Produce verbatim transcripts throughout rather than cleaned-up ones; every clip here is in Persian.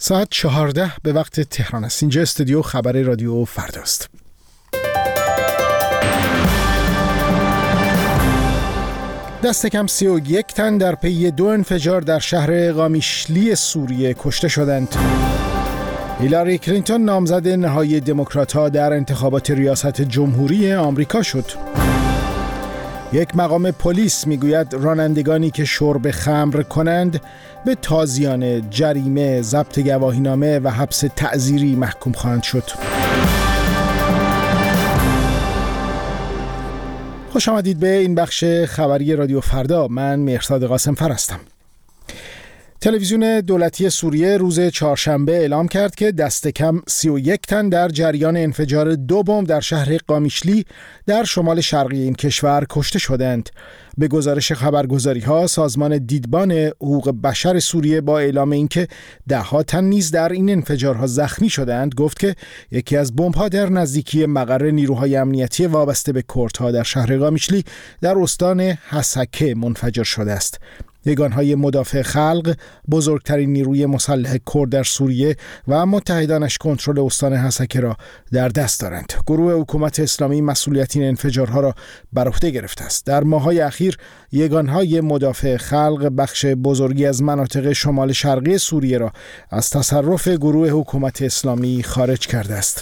ساعت چهارده به وقت تهران است. اینجا استودیو خبر رادیو فرداست. دست کم سی و یک تن در پی دو انفجار در شهر قامیشلی سوریه کشته شدند. هیلاری کلینتون نامزد نهایی دموکرات‌ها در انتخابات ریاست جمهوری آمریکا شد. یک مقام پلیس میگوید رانندگانی که شرب خمر کنند به تازیانه، جریمه، ضبط گواهینامه و حبس تعزیری محکوم خواهند شد. خوش آمدید به این بخش خبری رادیو فردا. من مهرزاد قاسم فر هستم. تلویزیون دولتی سوریه روز چهارشنبه اعلام کرد که دست کم سی و یک تن در جریان انفجار دو بمب در شهر قامیشلی در شمال شرقی این کشور کشته شدند. به گزارش خبرگزاری‌ها، سازمان دیدبان حقوق بشر سوریه با اعلام اینکه ده ها تن نیز در این انفجارها زخمی شدند، گفت که یکی از بمب‌ها در نزدیکی مقر نیروهای امنیتی وابسته به کردها در شهر قامیشلی در استان حسکه منفجر شده است. یگانهای مدافع خلق، بزرگترین نیروی مسلح کرد در سوریه و متحدانش کنترل استان حسکه را در دست دارند. گروه حکومت اسلامی مسئولیت این انفجارها را بر عهده گرفته است. در ماه‌های اخیر یگانهای مدافع خلق بخش بزرگی از مناطق شمال شرقی سوریه را از تصرف گروه حکومت اسلامی خارج کرده است.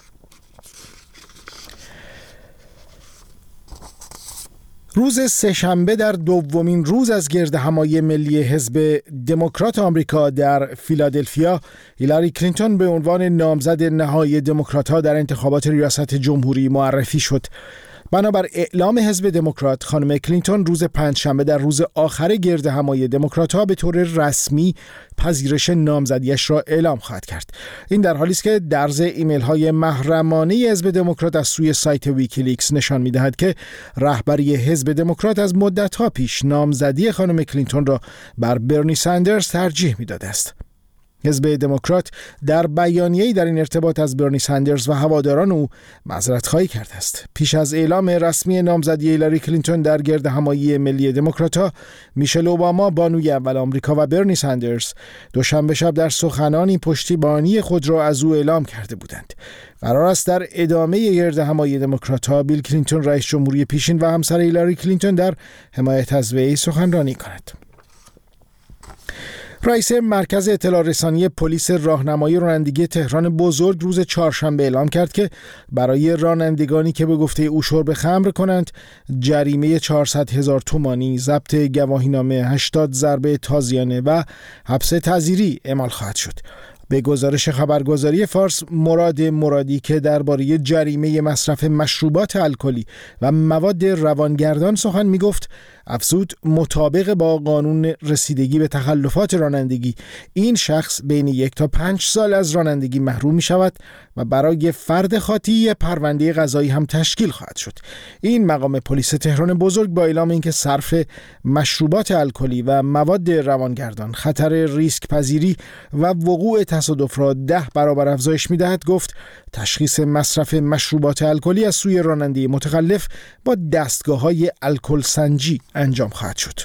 روز سه‌شنبه در دومین روز از گردهمایی ملی حزب دموکرات آمریکا در فیلادلفیا، هیلاری کلینتون به عنوان نامزد نهایی دموکرات‌ها در انتخابات ریاست جمهوری معرفی شد. بنابر اعلام حزب دموکرات، خانم کلینتون روز پنجشنبه در روز آخر گردهمایی دموکرات‌ها به طور رسمی پذیرش نامزدیش را اعلام خواهد کرد. این در حالی است که درز ایمیل‌های محرمانه حزب دموکرات از سوی سایت ویکیلیکس نشان می‌دهد که رهبری حزب دموکرات از مدت‌ها پیش نامزدی خانم کلینتون را بر برنی سندرز ترجیح می‌داده است. حزب دموکرات در بیانیه‌ای در این ارتباط از برنی سندرز و هواداران او معذرت‌خواهی کرده است. پیش از اعلام رسمی نامزدی هیلاری کلینتون در گردهمایی ملی دموکرات‌ها، میشل اوباما بانوی اول آمریکا و برنی سندرز دوشنبه شب در سخنانی پشتیبانی خود را از او اعلام کرده بودند. قرار است در ادامه گردهمایی دموکرات‌ها بیل کلینتون رئیس جمهوری پیشین و همسر هیلاری کلینتون در حمایت از وی سخنرانی کند. رئیس مرکز اطلاع رسانی پلیس راهنمایی رانندگی تهران بزرگ روز چهارشنبه اعلام کرد که برای رانندگانی که به گفته او شرب خمر کنند جریمه چهارصد هزار تومانی، ضبط گواهینامه، هشتاد ضربه تازیانه و حبس تعزیری اعمال خواهد شد. به گزارش خبرگزاری فارس، مراد مرادی که درباره جریمه مصرف مشروبات الکلی و مواد روانگردان سخن می‌گفت، افزود مطابق با قانون رسیدگی به تخلفات رانندگی این شخص بین یک تا پنج سال از رانندگی محروم می شود و برای فرد خاطی پرونده قضایی هم تشکیل خواهد شد. این مقام پلیس تهران بزرگ با اعلام اینکه صرف مشروبات الکلی و مواد روانگردان خطر ریسک پذیری و وقوع تصادف را ده برابر افزایش می دهد، گفت تشخیص مصرف مشروبات الکلی از سوی راننده متخلف با دستگاه‌های الکل سنجی انجام خواهد شد.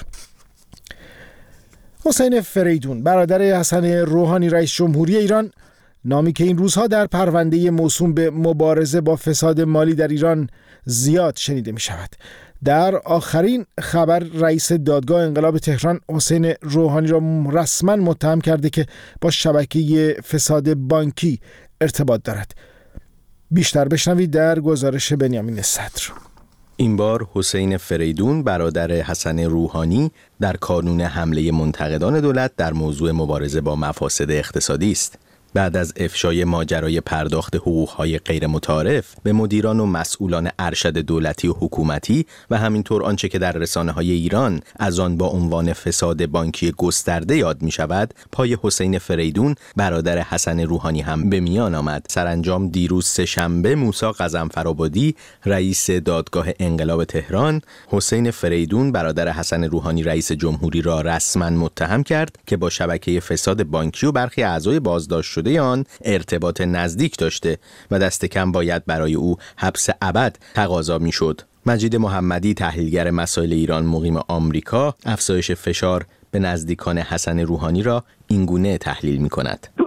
حسین فریدون، برادر حسن روحانی رئیس جمهوری ایران، نامی که این روزها در پرونده موسوم به مبارزه با فساد مالی در ایران زیاد شنیده می شود، در آخرین خبر رئیس دادگاه انقلاب تهران حسین روحانی را رسما متهم کرده که با شبکه فساد بانکی ارتباط دارد. بیشتر بشنوید در گزارش بنیامین صدر. این بار حسین فریدون، برادر حسن روحانی، در کانون حمله منتقدان دولت در موضوع مبارزه با مفاسد اقتصادی است. بعد از افشای ماجرای پرداخت حقوق‌های غیر متعارف به مدیران و مسئولان ارشد دولتی و حکومتی و همینطور آنچه که در رسانه‌های ایران از آن با عنوان فساد بانکی گسترده یاد می‌شود، پای حسین فریدون، برادر حسن روحانی هم به میان آمد. سرانجام دیروز سه‌شنبه موسی غضنفرآبادی، رئیس دادگاه انقلاب تهران، حسین فریدون، برادر حسن روحانی رئیس جمهوری را رسما متهم کرد که با شبکه فساد بانکی و برخی اعضای بازداشت شده آن ارتباط نزدیک داشته و دست کم باید برای او حبس ابد تقاضا میشد. مجید محمدی، تحلیلگر مسائل ایران مقیم آمریکا، افزایش فشار به نزدیکان حسن روحانی را اینگونه تحلیل می کند.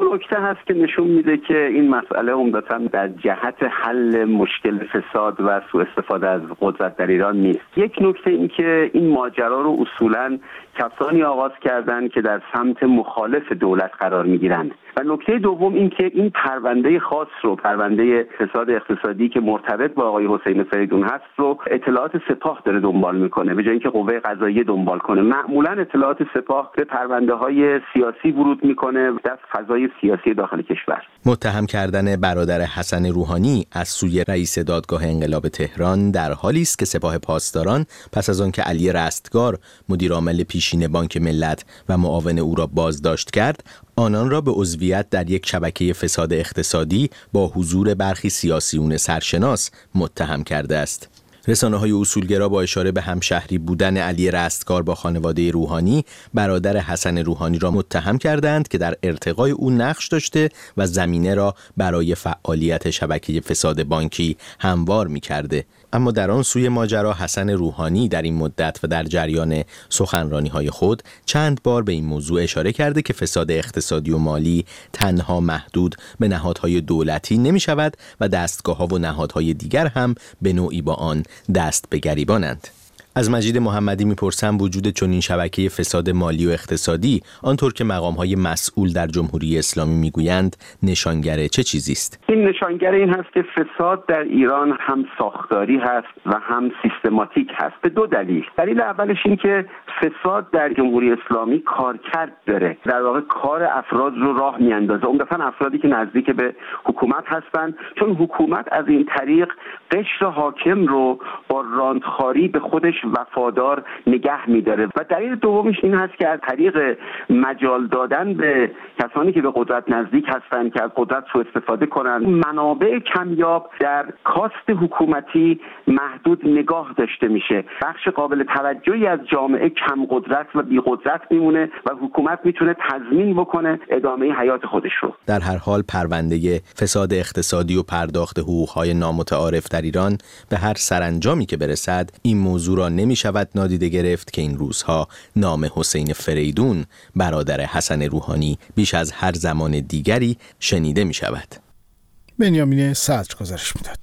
نکته هست که نشون میده که این مسئله عمدتاً در جهت حل مشکل فساد و سوء استفاده از قدرت در ایران نیست. یک نکته این که این ماجرا رو اصولاً کسانی آغاز کردن که در سمت مخالف دولت قرار میگیرند. و نکته دوم این که این پرونده خاص رو، پرونده فساد اقتصادی که مرتبط با آقای حسین فریدون هست رو اطلاعات سپاه داره دنبال میکنه به جای اینکه قوه قضاییه دنبال کنه. معمولا اطلاعات سپاه به پرونده های سیاسی ورود میکنه در فضای سیاسی داخل کشور. متهم کردن برادر حسن روحانی از سوی رئیس دادگاه انقلاب تهران در حالی است که سپاه پاسداران پس از آنکه علی رستگار مدیر عامل پیشین بانک ملت و معاون او را بازداشت کرد، آنان را به عضویت در یک شبکه فساد اقتصادی با حضور برخی سیاسیون سرشناس متهم کرده است. رسانه‌های اصولگرا با اشاره به همشهری بودن علی رستگار با خانواده روحانی، برادر حسن روحانی را متهم کردند که در ارتقای او نقش داشته و زمینه را برای فعالیت شبکه فساد بانکی هموار می‌کرده. اما در آن سوی ماجرا حسن روحانی در این مدت و در جریان سخنرانی‌های خود چند بار به این موضوع اشاره کرده که فساد اقتصادی و مالی تنها محدود به نهادهای دولتی نمی‌شود و دستگاه‌ها و نهادهای دیگر هم به نوعی با آن دست به گریبانند. از مجید محمدی میپرسم وجود چنین شبکه فساد مالی و اقتصادی آنطور که مقام‌های مسئول در جمهوری اسلامی میگویند نشانگر چه چیزی است؟ این نشانگر این هست که فساد در ایران هم ساختاری هست و هم سیستماتیک هست به دو دلیل. دلیل اولش این که فساد در جمهوری اسلامی کارکرد داره، در واقع کار افراد رو راه میاندازه، عمدتاً افرادی که نزدیک به حکومت هستند، چون حکومت از این طریق قشر حاکم رو با راندخاری به خودش وفادار نگه می‌داره. و دلیل دومش این هست که از طریق مجال دادن به کسانی که به قدرت نزدیک هستند که از قدرت سوء استفاده کنند، منابع کمیاب در کاست حکومتی محدود نگاه داشته میشه. بخش قابل توجهی از جامعه کم قدرت و بی قدرت میمونه و حکومت میتونه تضمین بکنه ادامه حیات خودش رو. در هر حال پرونده فساد اقتصادی و پرداخت حقوق‌های نامتعارف در ایران به هر سرانجامی که برسد این موضوع را نمی شود نادیده گرفت که این روزها نام حسین فریدون برادر حسن روحانی بیش از هر زمان دیگری شنیده می شود. بنیامین صدر گزارش میداد.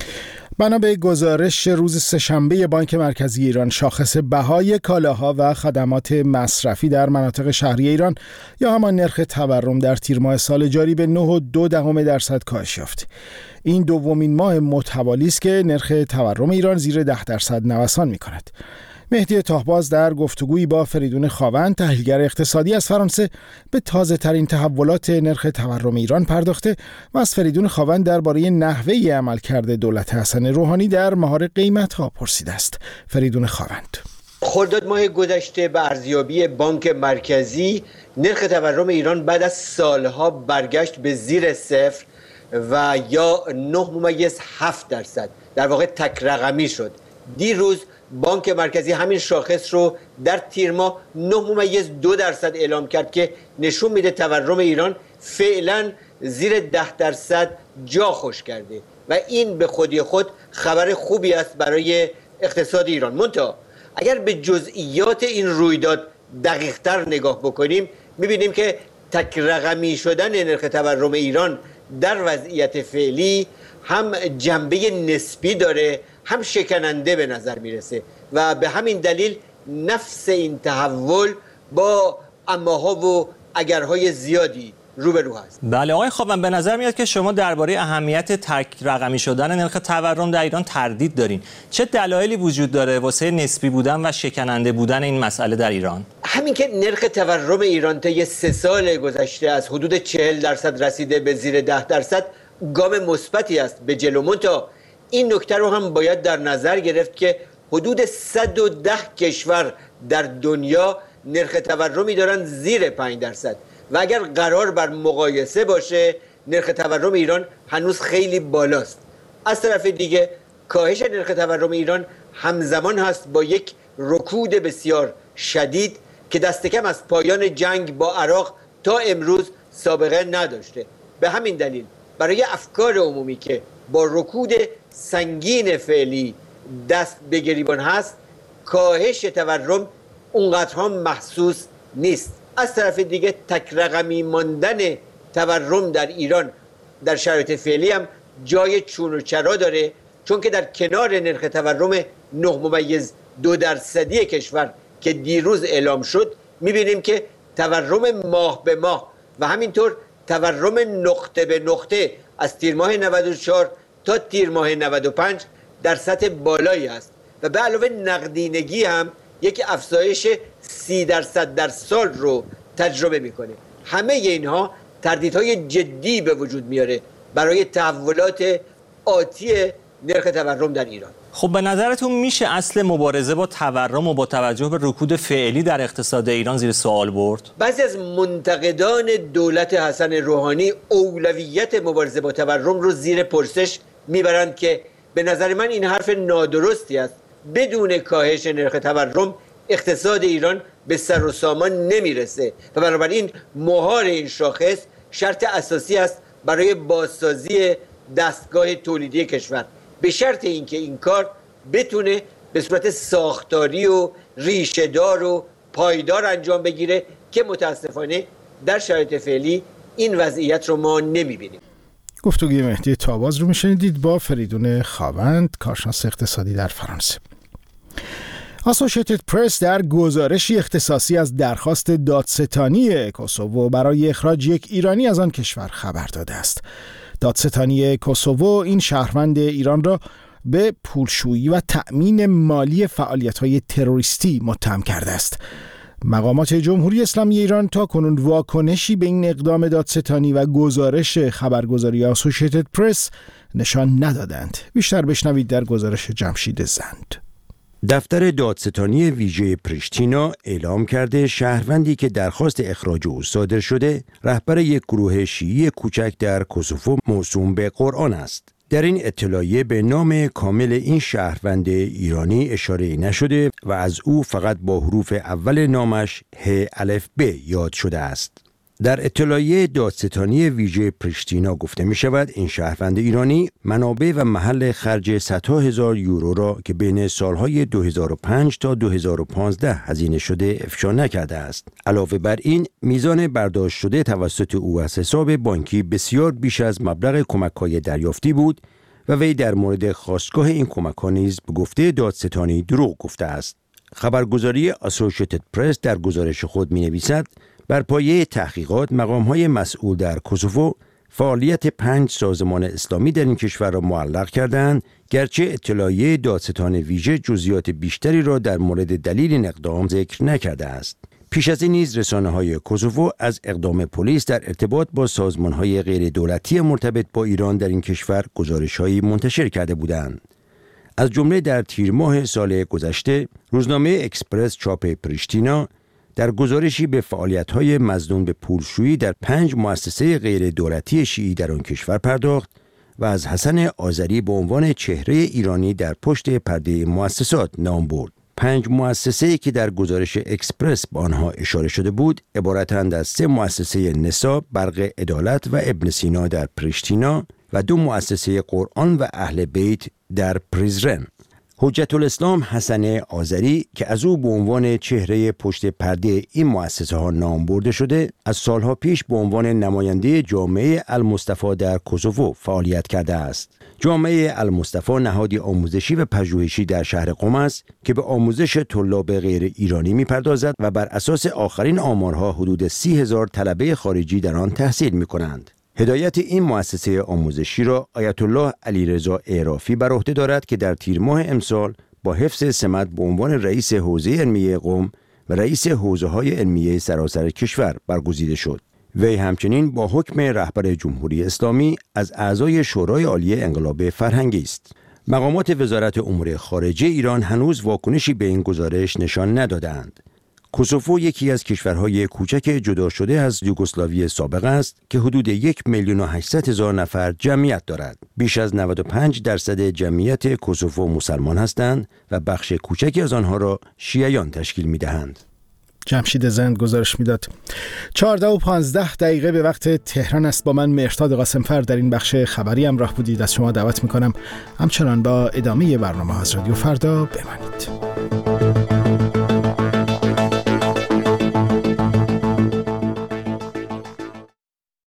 بنا به گزارش روز سه‌شنبه بانک مرکزی ایران، شاخص بهای کالاها و خدمات مصرفی در مناطق شهری ایران یا همان نرخ تورم در تیر ماه سال جاری به نه و دو دهم درصد کاهش یافت. این دومین ماه متوالی است که نرخ تورم ایران زیر ده درصد نوسان می‌کند. مهدی تاهباز در گفتگویی با فریدون خاوند، تحلیلگر اقتصادی از فرانسه، به تازه ترین تحولات نرخ تورم ایران پرداخته و از فریدون خاوند درباره نحوه عملکرد دولت حسن روحانی در مهار قیمت‌ها پرسیده است. فریدون خاوند: خرداد ماه گذشته به ارزیابی بانک مرکزی نرخ تورم ایران بعد از سالها برگشت به زیر صفر و یا نه ممیز هفت درصد، در واقع تک رقمی شد. دیروز بانک مرکزی همین شاخص رو در تیر ماه نه ممیز دو درصد اعلام کرد که نشون میده تورم ایران فعلا زیر ده درصد جا خوش کرده و این به خودی خود خبر خوبی است برای اقتصاد ایران. منتها اگر به جزئیات این رویداد دقیق‌تر نگاه بکنیم میبینیم که تک رقمی شدن نرخ تورم ایران در وضعیت فعلی هم جنبه نسبی داره هم شکننده به نظر میرسه و به همین دلیل نفس این تحول با اماها و اگرهای زیادی روبرو هست. بله آقای خاوند، به نظر میاد که شما درباره اهمیت تک رقمی شدن نرخ تورم در ایران تردید دارین. چه دلایلی وجود داره واسه نسبی بودن و شکننده بودن این مسئله در ایران؟ همین که نرخ تورم ایران طی سه سال گذشته از حدود چهل درصد رسیده به زیر ده درصد گام مثبتی است به جلو. منتها این نکته رو هم باید در نظر گرفت که حدود صد و ده کشور در دنیا نرخ تورمی دارن زیر پنج درصد و اگر قرار بر مقایسه باشه نرخ تورم ایران هنوز خیلی بالاست. از طرف دیگه کاهش نرخ تورم ایران همزمان هست با یک رکود بسیار شدید که دست کم از پایان جنگ با عراق تا امروز سابقه نداشته. به همین دلیل برای افکار عمومی که با رکود سنگین فعلی دست به گریبان هست، کاهش تورم اونقدر هم محسوس نیست. از طرف دیگه تک رقمی ماندن تورم در ایران در شرایط فعلی هم جای چون و چرا داره، چون که در کنار نرخ تورم نه ممیز دو درصدی کشور که دیروز اعلام شد میبینیم که تورم ماه به ماه و همینطور تورم نقطه به نقطه از تیر ماه نود و چهار تا تیر ماه نود و پنج در سطح بالایی است و به علاوه نقدینگی هم یک افزایش سی درصد در سال رو تجربه میکنه. همه اینها تردیدهای جدی به وجود میاره برای تحولات آتی نرخ تورم در ایران. خب به نظرتون میشه اصل مبارزه با تورم و با توجه به رکود فعلی در اقتصاد ایران زیر سوال برد؟ بعضی از منتقدان دولت حسن روحانی اولویت مبارزه با تورم رو زیر پرسش میبرند که به نظر من این حرف نادرستی است. بدون کاهش نرخ تورم اقتصاد ایران به سر و سامان نمیرسه و بنابراین مهار این شاخص شرط اساسی است برای بازسازی دستگاه تولیدی کشور، به شرط اینکه این کار بتونه به صورت ساختاری و ریشه‌دار و پایدار انجام بگیره که متاسفانه در شرایط فعلی این وضعیت رو ما نمیبینیم. گفتگوی مهدی تاباز رو میشنیدید با فریدون خاوند، کارشناس اقتصادی در فرانسه. اسوسییتد پرس در گزارشی اختصاصی از درخواست دادستانی کوسوو برای اخراج یک ایرانی از آن کشور خبر داده است. دادستانی کوسوو این شهروند ایران را به پولشویی و تأمین مالی فعالیت‌های تروریستی متهم کرده است. مقامات جمهوری اسلامی ایران تا کنون واکنشی به این اقدام دادستانی و گزارش خبرگزاری اسوسییتد پرس نشان ندادند. بیشتر بشنوید در گزارش جمشید زند. دفتر دادستانی ویژه پریشتینا اعلام کرده شهروندی که درخواست اخراج او صادر شده رهبر یک گروه شیعی کوچک در کوسوو موسوم به قرآن است. در این اطلاعیه به نام کامل این شهروند ایرانی اشاره نشده و از او فقط با حروف اول نامش ه الف ب یاد شده است. در اطلاعیه دادستانی ویژه پریشتینا گفته می شود این شهروند ایرانی منابع و محل خرج صدها هزار یورو را که بین سالهای دو هزار و پنج تا دو هزار و پانزده هزینه شده افشا نکرده است. علاوه بر این میزان برداشت شده توسط او از حساب بانکی بسیار بیش از مبلغ کمک‌های دریافتی بود و وی در مورد خواستگاه این کمک‌ها نیز به گفته دادستانی دروغ گفته است. خبرگزاری اسوسییتد پرس در گزارش خود می‌نویسد بر پایه تحقیقات مقام‌های مسئول در کوسوو فعالیت پنج سازمان اسلامی در این کشور را معلق کردند، گرچه اطلاعیه دادستان ویژه جزئیات بیشتری را در مورد دلیل این اقدام ذکر نکرده است. پیش از این نیز رسانه‌های کوسوو از اقدام پلیس در ارتباط با سازمان‌های غیر دولتی مرتبط با ایران در این کشور گزارش‌هایی منتشر کرده بودند. از جمله در تیر ماه سال گذشته روزنامه اکسپرس چاپ پریشتینا در گزارشی به فعالیت‌های مظنون به پولشویی در پنج مؤسسه غیر دولتی شیعی در آن کشور پرداخت و از حسن آذری به عنوان چهره ایرانی در پشت پرده مؤسسات نام برد. پنج مؤسسه‌ای که در گزارش اکسپرس به آنها اشاره شده بود عبارتند از سه مؤسسه نسا، برق عدالت و ابن سینا در پریشتینا و دو مؤسسه قرآن و اهل بیت در پریزرن. حجت الاسلام حسن آذری که از او به عنوان چهره پشت پرده این مؤسسه ها نام برده شده، از سالها پیش به عنوان نماینده جامعه المصطفی در کوسوو فعالیت کرده است. جامعه المصطفی نهادی آموزشی و پژوهشی در شهر قم است که به آموزش طلاب غیر ایرانی می‌پردازد و بر اساس آخرین آمارها حدود سی هزار طلبه خارجی در آن تحصیل می‌کنند. هدایت این مؤسسه آموزشی را آیت الله علیرضا اعرافی بر عهده دارد که در تیر ماه امسال با حفظ سمت به عنوان رئیس حوزه علمیه قم و رئیس حوزه‌های علمیه سراسر کشور برگزیده شد. وی همچنین با حکم رهبر جمهوری اسلامی از اعضای شورای عالی انقلاب فرهنگی است. مقامات وزارت امور خارجه ایران هنوز واکنشی به این گزارش نشان ندادند. کوسوو یکی از کشورهای کوچک جدا شده از یوگسلاوی سابق است که حدود یک میلیون و هشتصد هزار نفر جمعیت دارد. بیش از نود و پنج درصد جمعیت کوسوو مسلمان هستند و بخش کوچکی از آنها را شیعیان تشکیل می‌دهند. جمشید زند گزارش میداد. چهارده و پانزده دقیقه به وقت تهران است. با من مهرداد قاسمفر در این بخش خبری همراه بودید. از شما دعوت میکنم همچنان با ادامه برنامه از رادیو فردا بمانید.